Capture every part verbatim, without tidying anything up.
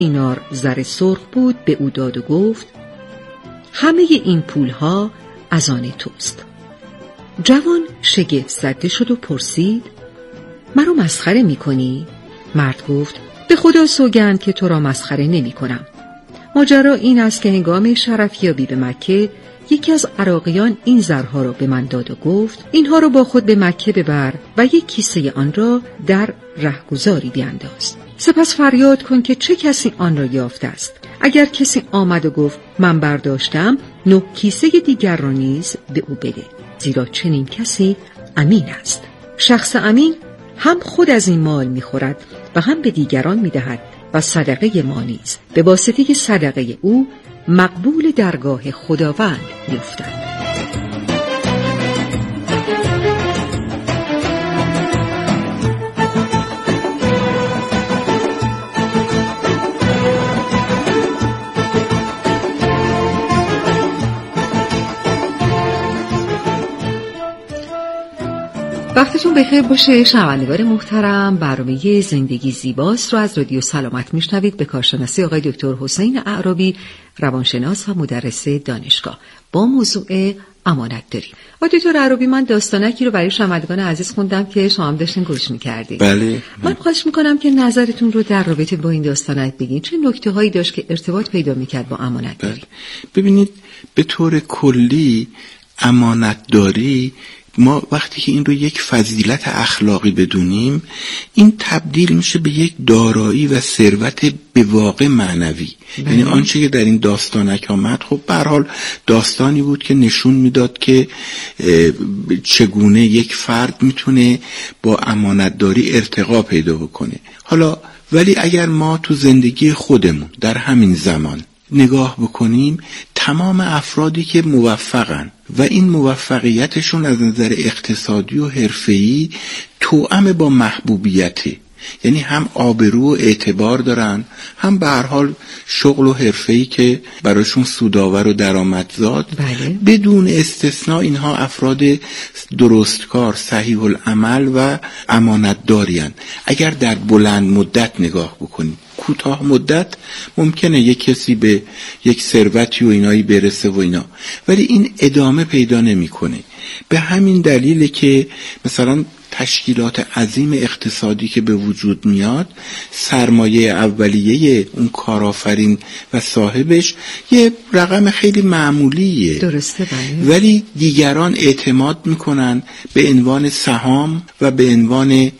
دینار زر سرخ بود به او داد و گفت همه این پولها از آن توست. جوان شگفت زده شد و پرسید مرا مسخره می کنی؟ مرد گفت به خدا سوگند که تو را مسخره نمی کنم. ماجرا این است که هنگام شرفیابی به مکه یکی از عراقیان این زرها را به من داد و گفت اینها را با خود به مکه ببر و یک کیسه آن را در رهگذاری بیانداز. سپس فریاد کن که چه کسی آن را یافته است. اگر کسی آمد و گفت من برداشتم، نه کیسه دیگر را نیز به او بده، زیرا چنین کسی امین است. شخص امین هم خود از این مال می‌خورد و هم به دیگران می‌دهد و صدقه ما نیز به واسطه صدقه او مقبول درگاه خداوند می‌افتد. وقتتون بخیر باشه شنوندگان محترم. برنامه زندگی زیباست رو از رادیو سلامت میشنوید به کارشناسی آقای دکتر حسین اعرابی، روانشناس و مدرس دانشگاه، با موضوع امانت داری. آقای دکتر اعرابی، من داستانکی رو برای شنوندگان عزیز خوندم که شما هم داشتین گوش می‌کردید. بله. من خواهش می‌کنم که نظرتون رو در رابطه با این داستانک بگین. چه نکته‌هایی داشت که ارتباط پیدا می‌کرد با امانت داری؟ بله. ببینید به طور کلی امانت داری، ما وقتی که این رو یک فضیلت اخلاقی بدونیم، این تبدیل میشه به یک دارایی و ثروت به واقع معنوی. یعنی آنچه که در این داستانک آمد، خب به هر حال داستانی بود که نشون میداد که چگونه یک فرد میتونه با امانتداری ارتقا پیدا بکنه. حالا ولی اگر ما تو زندگی خودمون در همین زمان نگاه بکنیم، تمام افرادی که موفقن و این موفقیتشون از نظر اقتصادی و حرفه‌ای توأم با محبوبیته، یعنی هم آبرو و اعتبار دارن، هم به هر حال شغل و حرفه‌ای که براشون سودآور و درآمدزاد. بله. بدون استثناء اینها افراد درستکار، صحیح العمل و امانتدارین. اگر در بلند مدت نگاه بکنیم، کوتاه مدت ممکنه یک کسی به یک ثروتی و اینایی برسه و اینا، ولی این ادامه پیدا نمیکنه. به همین دلیله که مثلا تشکیلات عظیم اقتصادی که به وجود میاد، سرمایه اولیه اون کارآفرین و صاحبش یه رقم خیلی معمولیه. درسته. بله. ولی دیگران اعتماد میکنن به عنوان سهام و به عنوان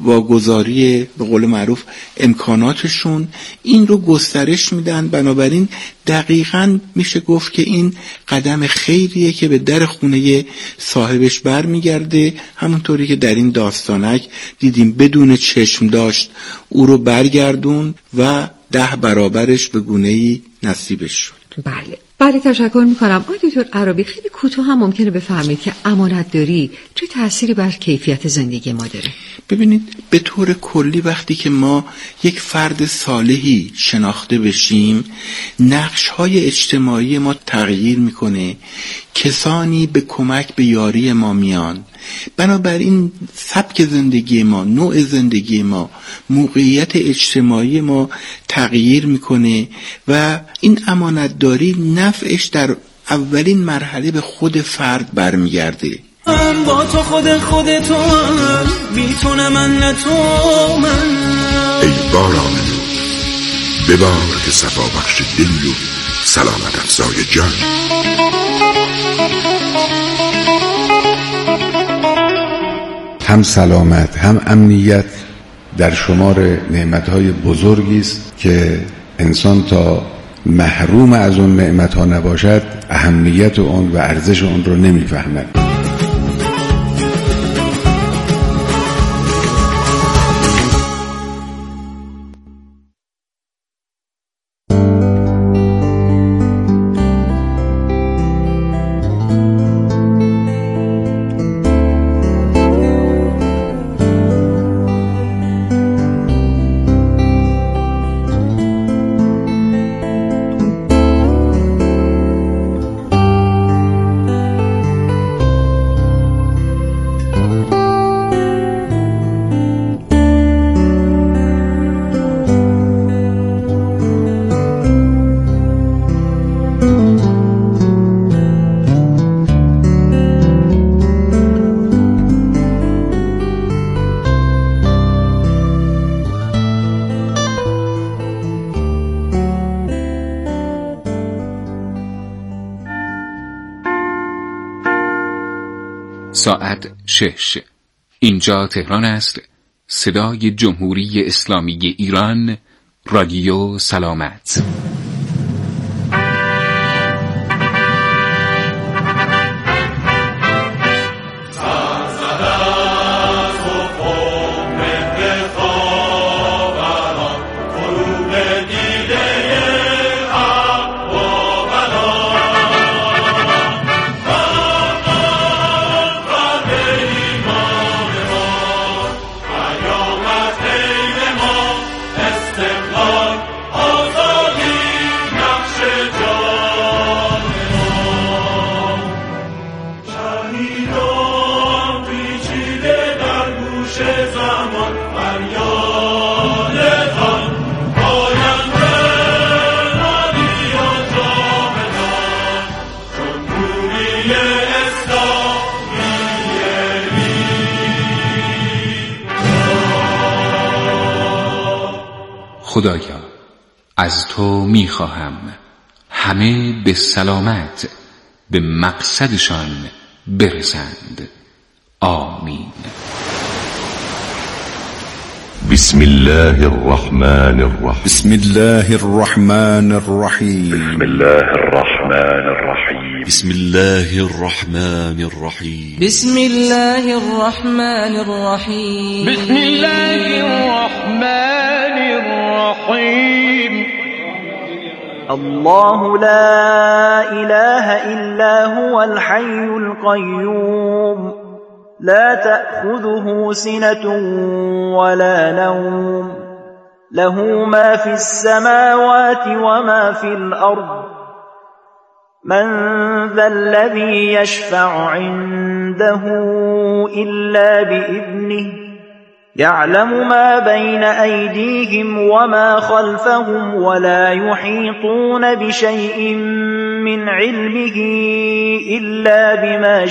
واگذاری به قول معروف امکاناتشون این رو گسترش میدن. بنابراین دقیقاً میشه گفت که این قدم خیریه که به در خونه صاحبش برمیگرده. همونطوری که در این داستانک دیدیم بدون چشم داشت او رو برگردون و ده برابرش به گونه‌ای نصیبش شد. بله. بله تشکر میکنم. آقای دکتر اعرابی، خیلی کوتاه هم ممکنه بفهمید که امانت داری چه تأثیری بر کیفیت زندگی ما داره؟ ببینید به طور کلی وقتی که ما یک فرد صالحی شناخته بشیم، نقش‌های اجتماعی ما تغییر میکنه، کسانی به کمک به یاری ما میان. بنابراین سبک زندگی ما، نوع زندگی ما، موقعیت اجتماعی ما تغییر میکنه و این امانتداری نفعش در اولین مرحله به خود فرد برمیگرده. من با تو خود خود تو من میتونه من نه تو من. ای باران نور ببار که صفا بخش دلی و سلامت افزای جان. هم سلامت هم امنیت در شمار نعمتهای بزرگی است که انسان تا محروم از اون نعمتها نباشد اهمیت اون و ارزش اون رو نمیفهمد. ساعت شش. اینجا تهران است. صدای جمهوری اسلامی ایران، رادیو سلامت. خدایا، از تو میخواهم همه به سلامت به مقصدشان برسند. آمین. بسم الله الرحمن الرحیم. بسم الله الرحمن الرحیم. بسم الله الرحمن الرحیم. بسم الله الرحمن الرحیم. بسم الله الرحمن الرحیم. بسم الله الرحمن الرحیم. الله لا إله إلا هو الحي القيوم لا تأخذه سنة ولا نوم له ما في السماوات وما في الأرض من ذا الذي يشفع عنده إلا بإذنه يعلم ما بين أيديهم وما خلفهم ولا يحيطون بشيء من علمه إلا بما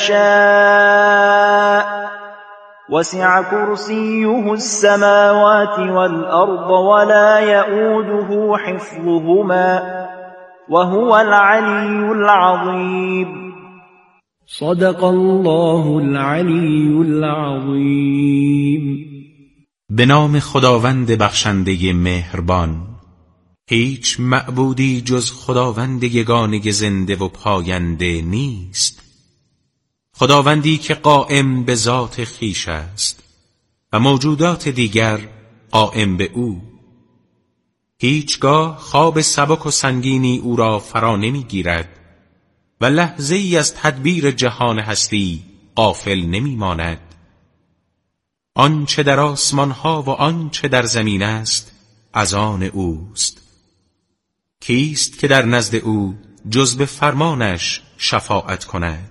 شاء وسع كرسيه السماوات والأرض ولا يؤوده حفظهما وهو العلي العظيم. صدق الله العلی العظیم. به نام خداوند بخشنده مهربان. هیچ معبودی جز خداوند یگانه زنده و پاینده نیست، خداوندی که قائم به ذات خویش است و موجودات دیگر قائم به او. هیچگاه خواب سبک و سنگینی او را فرا نمی گیرد و لحظه ای از تدبیر جهان هستی غافل نمی ماند. آنچه در آسمان ها و آنچه در زمین است از آن اوست. کیست که در نزد او جز به فرمانش شفاعت کند؟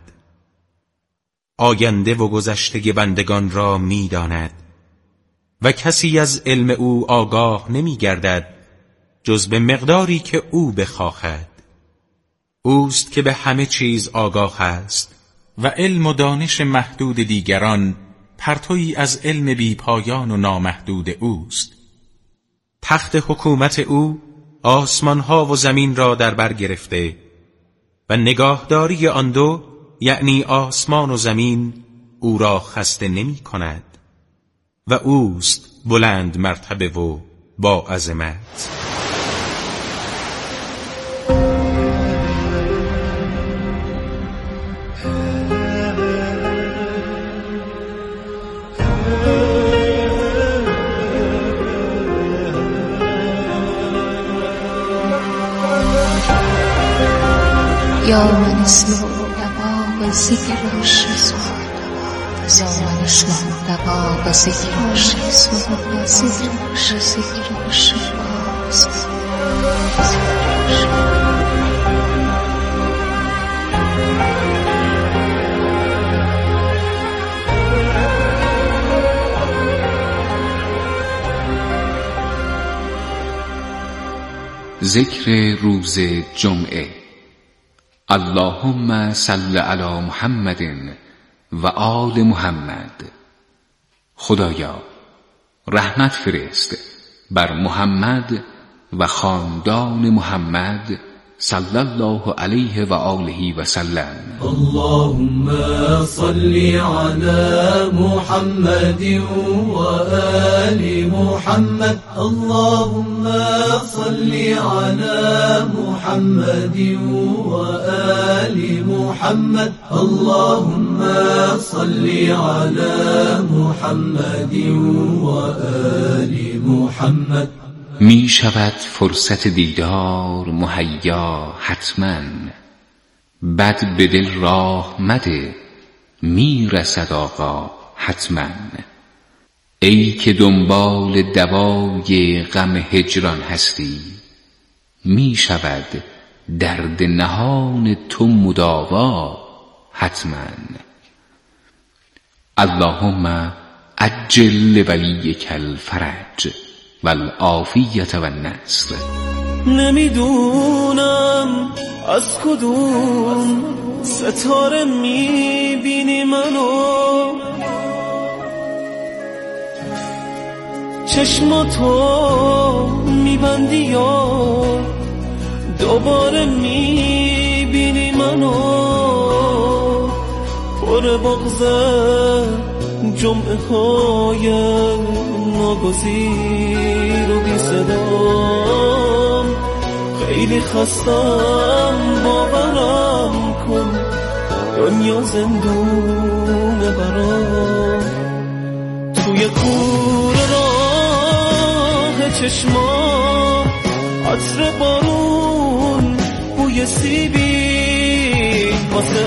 آینده و گذشته بندگان را می داند و کسی از علم او آگاه نمی گردد جز به مقداری که او بخواهد. اوست که به همه چیز آگاه است و علم و دانش محدود دیگران پرتویی از علم بی پایان و نامحدود اوست. تخت حکومت او آسمانها و زمین را در بر گرفته و نگاهداری آن دو، یعنی آسمان و زمین، او را خسته نمی کند و اوست بلند مرتبه و با عظمت. یا من اسمه دوا و ذکر و شیزم یا من اسمه دوا و ذکر و شیزم و ذکر و شیزم. ذکر روز جمعه. اللهم صل علی محمد و آل محمد. خدایا رحمت فرست بر محمد و خاندان محمد صلی الله علیه و آله و سلم. اللهم صل على محمد و آل محمد. اللهم صل على محمد و آل محمد. اللهم صل على محمد و آل محمد. می شود فرصت دیدار مهیا حتما، بد به دل راه مده می رسد آقا حتما. ای که دنبال دوای غم هجران هستی، می شود درد نهان تو مداوا حتما. اللهم عجل ولیک الفرج والعافیت و النصر. نمیدونم از کدوم ستاره میبینی منو، چشماتو میبندی یا دوباره میبینی منو، پر بغضه جمعه های ناگزیر و بی صدام، خیلی خستم باورم کن دنیا زندونه برام. توی کوره راه چشما عطر بارون بوی سیبی واسه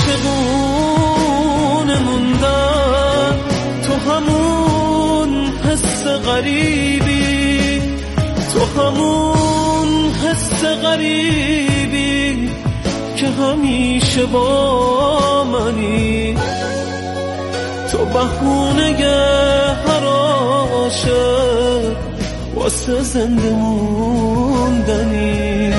عاشقون موندن، تو همون حس غریبی، تو همون حس غریبی که همیشه با منی، تو بهونه هر عاشق واسه زنده موندنی.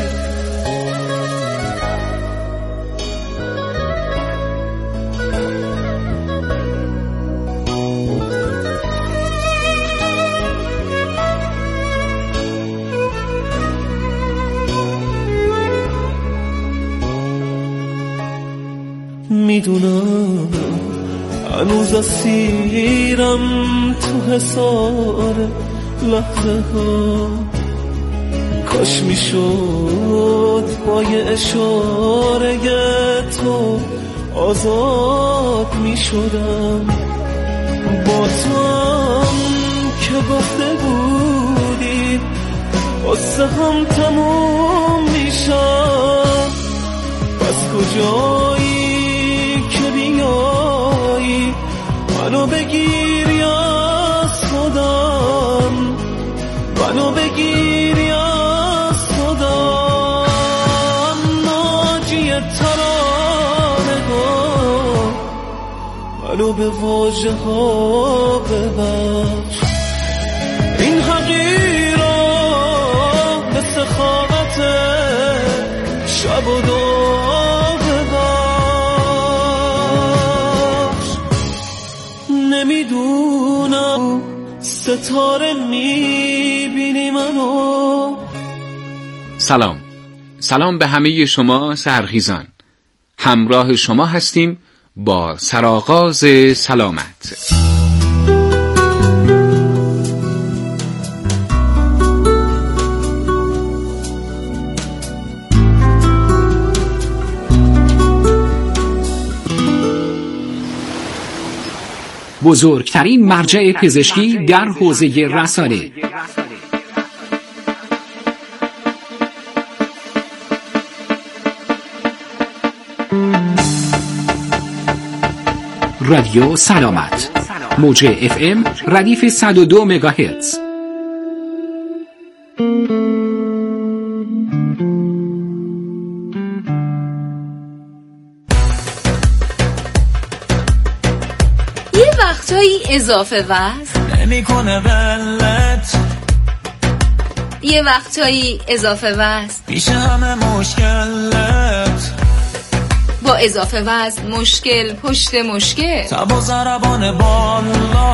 میدونم هنوز اسیرم تو حصار لحظه ها، کاش میشد با یه اشاره تو آزاد میشدم. با تو هم که گفته بودی قصه هم تموم میشم، پس کجایی که بیایی منو بگیری از خودم، منو بگیری از خودم. ناجی ترانه ها منو به واژه ها ببخش، این حقیرا به سخاوت شب و دو نمیدونم ستاره میبینی منو. سلام، سلام به همه شما سحرخیزان. همراه شما هستیم با سرآغاز سلامت. بزرگترین مرجع پزشکی در حوزه رسانه. رادیو سلامت، موج اف ام ردیف صد و دو مگاهرتز. وقتایی اضافه وزن نمیکنه ولت، یه وقتایی اضافه وزن پیش همه مشکلت، با اضافه وزن مشکل پشت مشکل، تب و ضربان بالا،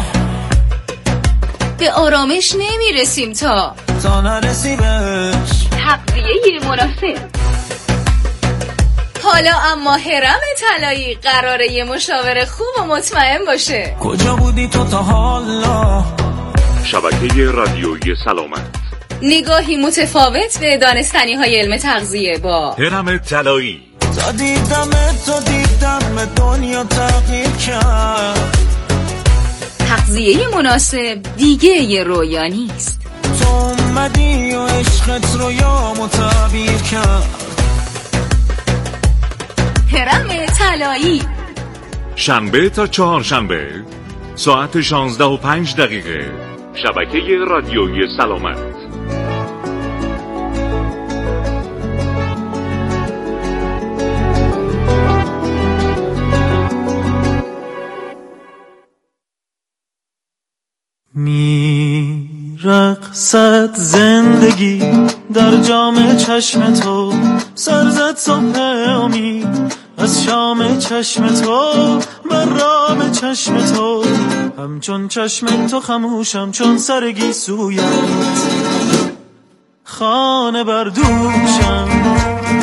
به آرامش نمیرسیم تا تا نرسی بهش. تقویت تغذیه مناسب. حالا اما هرم طلایی قراره یه مشاور خوب و مطمئن باشه. کجا بودی تو تا حالا؟ شبکه رادیویی سلامت، نگاهی متفاوت به دانستنی های علم تغذیه با هرم طلایی. تا دیدم تو دیدم دنیا تغییر کرد. تغذیه مناسب دیگه یه رویا نیست. تو اومدی و عشقت رویامو تعبیر کرد. هرم طلایی، شنبه تا چهارشنبه ساعت شانزده و پنج دقیقه، شبکه رادیویی سلامت. می رقصد زندگی در جام چشم تو، سر زد صبح امید از شام چشم تو، من رام چشم تو، همچون چشم تو خموشم چون سرگی سویت، خانه بردوشم.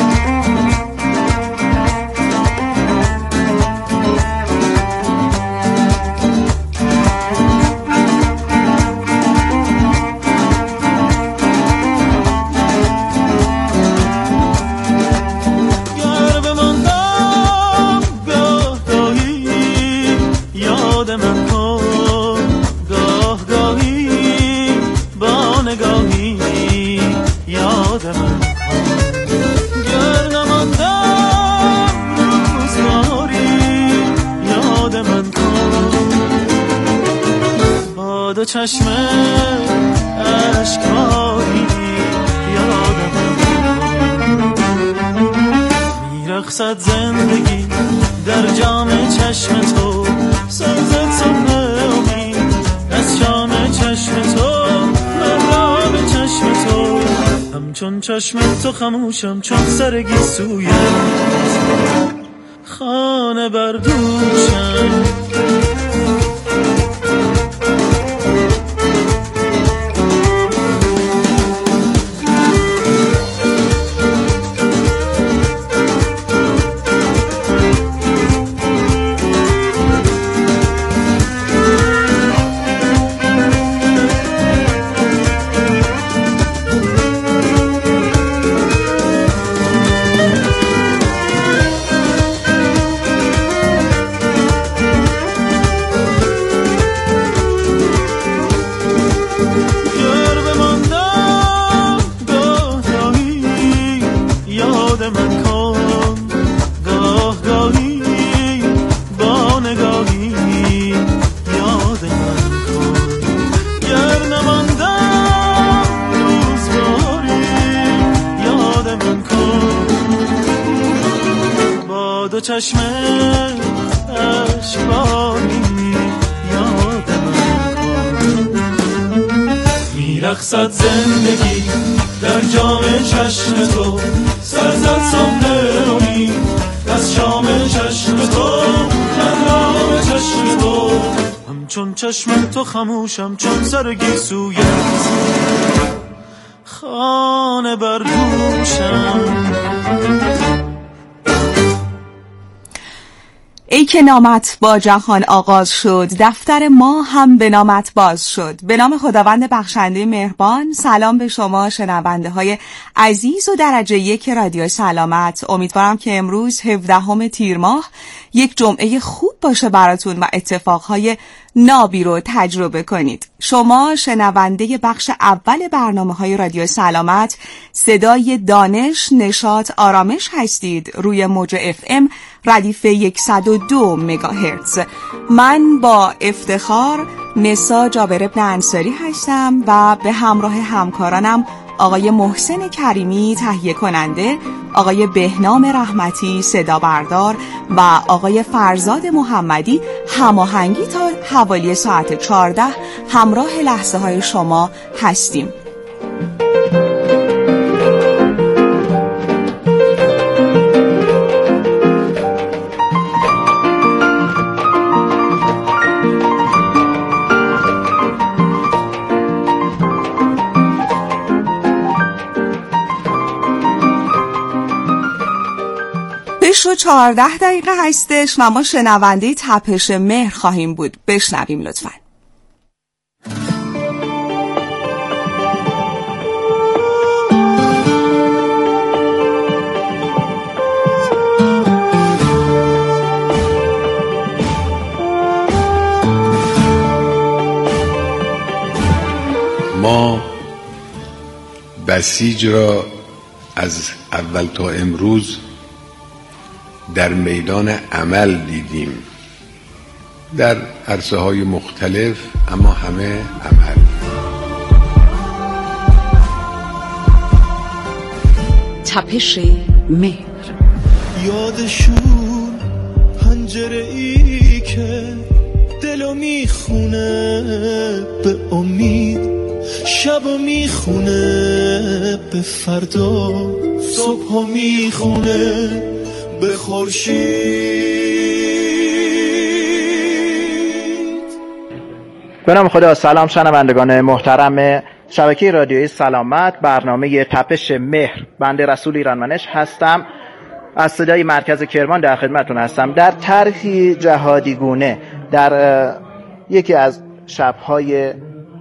چشم اشکایی یادم میرقصد زندگی در جام چشم تو، سرزد صبح امید از شام چشم تو، مرام چشم تو، همچون چشم تو خموشم چون سرگی سویت، خانه بردوشم. چشم اشکانی یادم میرقصد زندگی در جام چشم تو، سرزد صبح امید از شام چشم تو، مرام چشم تو، همچون چشم تو خموشم چون سرگی سویت، خانه بردوشم. ای که نامت با جهان آغاز شد، دفتر ما هم به نامت باز شد. به نام خداوند بخشنده مهربان، سلام به شما شنونده های عزیز و درجه یک رادیو سلامت. امیدوارم که امروز هفدهم تیر ماه یک جمعه خوب باشه براتون و اتفاقهای نابی رو تجربه کنید. شما شنونده بخش اول برنامه های رادیو سلامت، صدای دانش، نشاط، آرامش هستید روی موج اف ام ردیف صد و دو مگاهرتز. من با افتخار نسا جابر ابن انصاری هستم و به همراه همکارانم آقای محسن کریمی تهیه کننده، آقای بهنام رحمتی صدا بردار و آقای فرزاد محمدی هماهنگی تا حوالی ساعت چهارده همراه لحظه های شما هستیم. شش و چهارده دقیقه هستش و ما شنونده تپش مهر خواهیم بود. بشنویم لطفاً. ما بسیج را از اول تا امروز در میدان عمل دیدیم، در عرصه های مختلف، اما همه عمل. تپش مهر. یادشون پنجره ای که دلو میخونه به امید، شبو میخونه به فردا، صبحو میخونه به خورشید. به نام خدا. سلام شنوندگان محترم شبکه رادیویی سلامت، برنامه تپش مهر. بنده رسول ایرانمنش هستم، از صدای مرکز کرمان در خدمتتون هستم. در طرحی جهادی گونه در یکی از شب‌های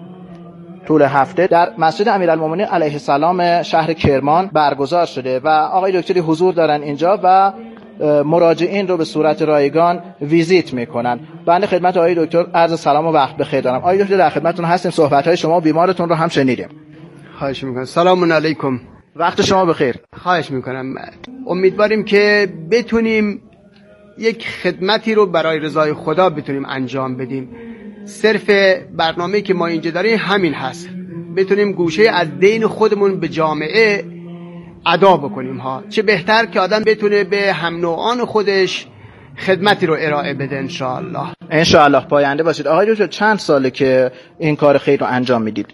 طول هفته در مسجد امیرالمومنین علیه السلام شهر کرمان برگزار شده و آقای دکتری حضور دارن اینجا و مراجعین رو به صورت رایگان ویزیت میکنن. بنده خدمت آقای دکتر عرض سلام و وقت بخیر دارم. آقای دکتر در خدمتتون هستیم، صحبت‌های شما و بیمارتون رو هم شنیدیم. خواهش میکنم. سلام علیکم. وقت شما بخیر. خواهش میکنم. امیدواریم که بتونیم یک خدمتی رو برای رضای خدا بتونیم انجام بدیم. صرف برنامه‌ای که ما اینجا داریم همین هست، بتونیم گوشه از دین خودمون به جامعه ادا بکنیم ها. چه بهتر که آدم بتونه به هم نوعان خودش خدمتی رو ارائه بده. انشاءالله انشاءالله پاینده باشید. آقای دکتر چند ساله که این کار خیر رو انجام میدید؟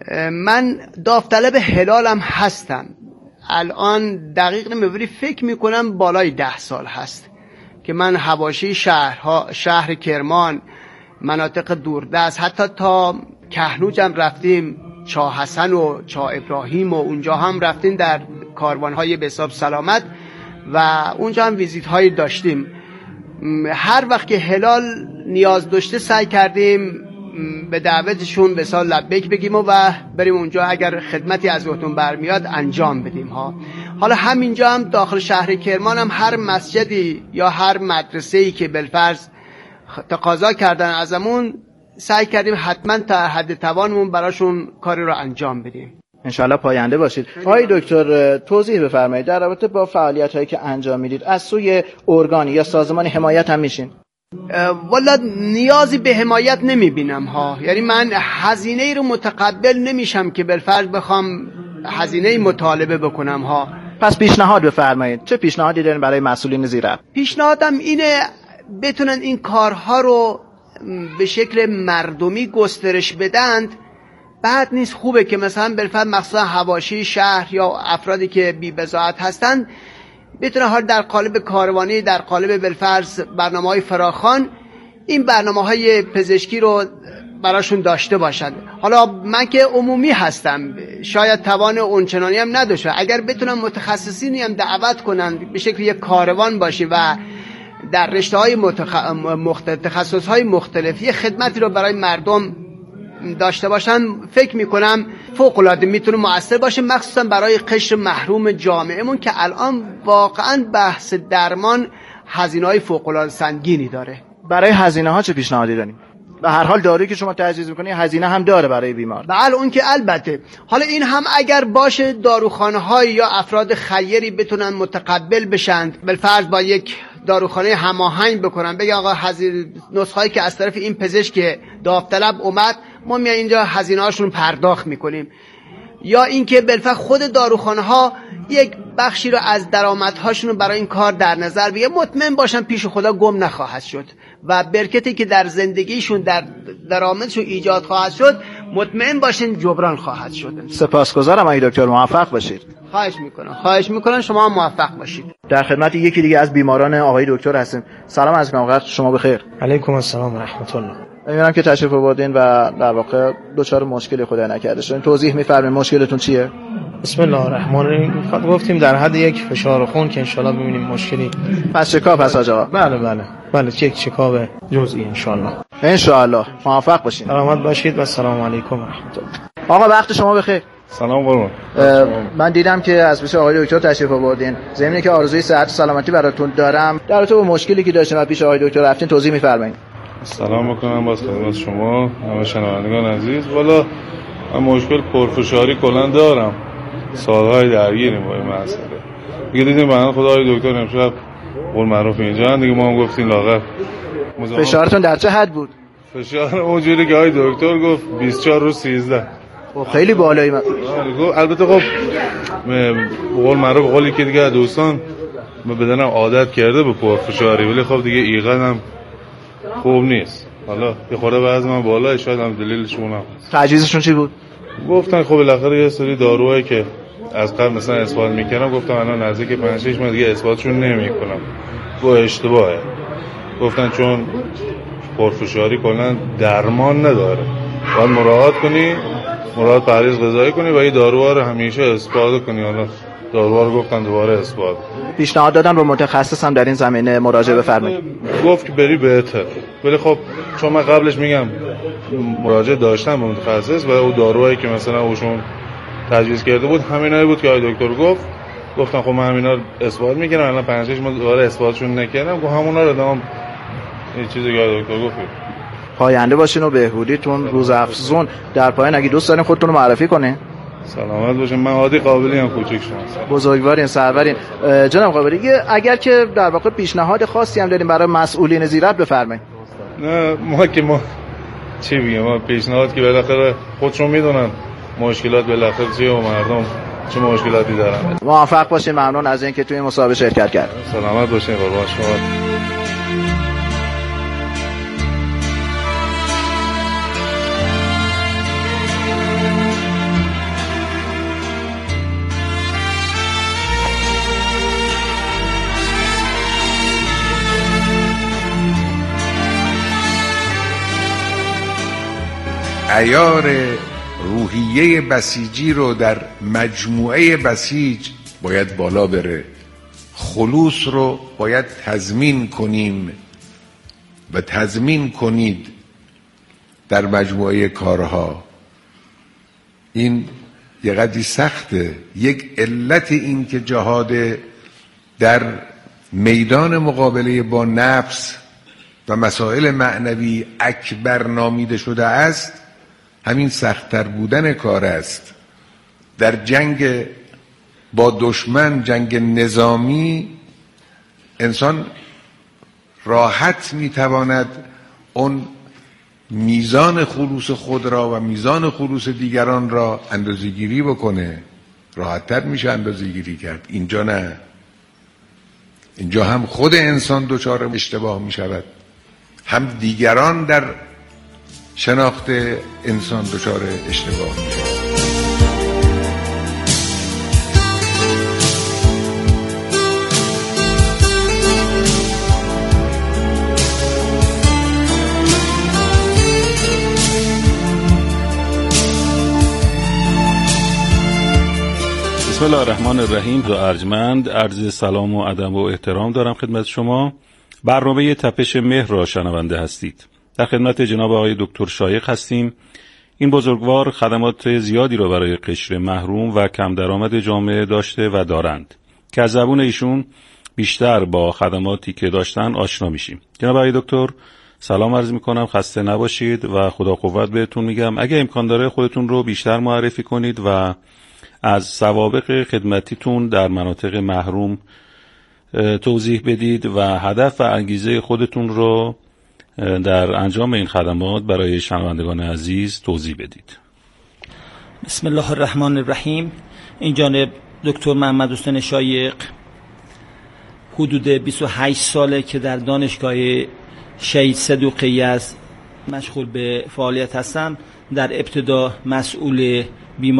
من داوطلب هلالم هستم. الان دقیق نمی‌دونم، فکر میکنم بالای ده سال هست که من حواشی شهرها، شهر کرمان، مناطق دوردست، حتی تا کهنوجم رفتیم، چاه حسن و چاه ابراهیم و اونجا هم رفتیم در کاروانهای به حساب سلامت و اونجا هم ویزیت هایی داشتیم. هر وقت که هلال نیاز داشته سعی کردیم به دعوتشون به سال لبیک بگیم و بریم اونجا، اگر خدمتی از وقتون برمیاد انجام بدیم ها. حالا همینجا هم داخل شهر کرمان هم هر مسجدی یا هر مدرسه‌ای که بالفرض تقاضا کردن ازمون، سعی کردیم حتما تا حد توانمون براشون کاری رو انجام بدیم. انشالله پاینده باشید. آقای دکتر توضیح بفرمایید در رابطه با فعالیت‌هایی که انجام میدید از سوی ارگانی یا سازمانی حمایت هم میشین؟ والا نیازی به حمایت نمیبینم ها. یعنی من هزینه ای رو متقبل نمیشم که بالفرض بخوام هزینه مطالبه بکنم ها. پس پیشنهاد بفرمایید. چه پیشنهادی دارین برای مسئولین زیرا؟ پیشنهادم اینه بتونن این کارها رو به شکل مردمی گسترش بدند. بعد نیست خوبه که مثلا بالفرض مخصوصا حواشی شهر یا افرادی که بی بضاعت هستن بتونه حال در قالب کاروانی، در قالب بالفرض برنامه‌های فراخوان این برنامه‌های پزشکی رو براشون داشته باشن. حالا من که عمومی هستم، شاید توان اونچنانی هم نداشته، اگر بتونم متخصصینی هم دعوت کنن به شکل یک کاروان باشه و در رشته‌های متخ... مختلف تخصص‌های مختلفی خدمتی رو برای مردم داشته باشن، فکر میکنم فوق‌العاده میتونه مؤثر باشه، مخصوصا برای قشر محروم جامعهمون که الان واقعا بحث درمان هزینه‌های فوق‌العاده سنگینی داره. برای هزینه ها چه پیشنهادی دارین؟ به هر حال دارویی که شما تجویز میکنی هزینه هم داره برای بیمار. بله اون که البته. حالا این هم اگر باشه داروخانه‌های یا افراد خیری بتونن متقبل بشن، بالفرض با یک داروخانه هماهنگ بکنن، بگه آقا هزینه نسخه‌ای که از طرف این پزشک داوطلب اومد ما میایم اینجا هزینه‌هاشون پرداخت میکنیم، یا اینکه بالفعل خود داروخانه‌ها یک بخشی رو از درآمدهاشون رو برای این کار در نظر بگیرن، مطمئن باشن پیش خدا گم نخواهد شد و برکتی که در زندگیشون در درآمدشون ایجاد خواهد شد مطمئن باشین جبران خواهد شد. سپاسگزارم آقای دکتر، موفق باشید. خواهش میکنم. خواهش میکنم شما موفق باشید. در خدمت یکی دیگه از بیماران آقای دکتر هستیم. سلام عرض می‌کنم. وقت شما بخیر. علیکم السلام و رحمت الله. می‌بینم که تشریف آوردین و در واقع دچار مشکلی خدای نکرده شدین. توضیح می‌فرمایید مشکلتون چیه؟ بسم الله الرحمن الرحیم. فقط گفتیم در حد یک فشار خون که انشالله ببینیم مشکلی. پس چکاپ هست آقا؟ بله بله بله یک چکاپ جزئی انشالله. انشالله موفق باشین. سلامت باشید و سلام علیکم و رحمت الله. آقا وقت شما بخیر. سلام قربان. من دیدم که از پیش آقای دکتر تشریف آوردین. ضمن که آرزوی صحت و سلامتی براتون دارم. در رابطه با مشکلی که داشتین و پیش آقای دکتر رفتین توضیح می‌فرمایید. سلام میکنم باز خدمت شما همه شنوندگان عزیز. والا من مشکل پرفشاری کلا دارم، سالهای درگیریم با این مسئله. دیگه دیدیم بنده خدا آقای دکتر امشب قول معروف اینجا دیگه ما هم گفتیم لاغر. فشارتون در چه حد بود؟ فشار اونجوری که آقای دکتر گفت بیست و چهار روز سیزده. خب خیلی بالایی. من البته خب قول معروف قولی که دیگه دوستان من بدنم عادت کرده به پرفشاری، ولی خب دیگه ایقدم خوب نیست. حالا یه خورده وزنم بالا، شاید هم دلیلش اونم. تجویزشون چی بود؟ گفتن خب بالاخره یه سری داروهایی که از قبل مثلا اثبات میکنم، گفتم الان نزدیک پنج شش ماه دیگه اثباتشون نمیکنم. با اشتباهه. گفتن چون پرفشاری کلا درمان نداره، باید مراعات کنی، مراعات پرهیز غذایی کنی و این داروها رو همیشه استفاده کنی. حالا داروها رو گفتن دوباره اثبات. پیشنهاد دادن رو متخصص هم در این زمینه مراجعه بفرمایید. گفت که بری بهتر، ولی خب چون من قبلش میگم مراجعه داشتم به متخصص و او داروهایی که مثلا اوشون تجویز کرده بود همینایی بود که آقای دکتر گفت. گفتم خب من همینا رو اثبات میکنم، الان پنج شش ماه دوباره اثباتشون نکردم، گفت همونا رو دام این چیزی که آقای دکتر گفت. پاینده باشین و بهبودیتون روز افزون. در پایان اگه دوست دارین خودتون رو معرفی کنین. سلامت باشین. من عادی قابلی هم کوچیک شما. بزرگوارین، سرورین. جناب قابلی اگر که در واقع پیشنهاد خاصی هم دارین برای مسئولین زیرت بفرمایید. نه ما که ما چی بگیم، ما پیشنهاد که بالاخره خودشون میدونن مشکلات بالاخره چیه و مردم چه مشکلاتی دارن. موفق باشین. ممنون از اینکه توی مسابقه شرکت کردید. سلامت باشین. قربان شما. عیار روحیه بسیجی رو در مجموعه بسیج باید بالا بره. خلوص رو باید تضمین کنیم و تضمین کنید در مجموعه کارها. این یه قدری سخته. یک علت این که جهاد در میدان مقابله با نفس و مسائل معنوی اکبر نامیده شده است همین سخت‌تر بودن کار است. در جنگ با دشمن، جنگ نظامی، انسان راحت میتواند اون میزان خلوص خود را و میزان خلوص دیگران را اندازه‌گیری بکنه، راحت‌تر میشه اندازه‌گیری کرد. اینجا نه. اینجا هم خود انسان دچار اشتباه میشود، هم دیگران در شناخت انسان دچار اشتباه میشود. بسم الله الرحمن الرحیم. دو ارجمند عرض سلام و ادب و احترام دارم خدمت شما. برنامه تپش مهر را شنونده هستید. در خدمت جناب آقای دکتر شایق هستیم. این بزرگوار خدمات زیادی را برای قشر محروم و کم درآمد جامعه داشته و دارند که از زبون ایشون بیشتر با خدماتی که داشتن آشنا میشیم. جناب آقای دکتر سلام عرض میکنم، خسته نباشید و خدا قوت بهتون میگم. اگه امکان داره خودتون رو بیشتر معرفی کنید و از سوابق خدمتیتون در مناطق محروم توضیح بدید و هدف و انگیزه خودتون رو در انجام این خدمات برای شنوندگان عزیز توضیح بدید. بسم الله الرحمن الرحیم. این جانب دکتر محمد حسین شایق حدود بیست و هشت ساله که در دانشگاه شهید صدوقی یزد مشغول به فعالیت هستم. در ابتدا مسئول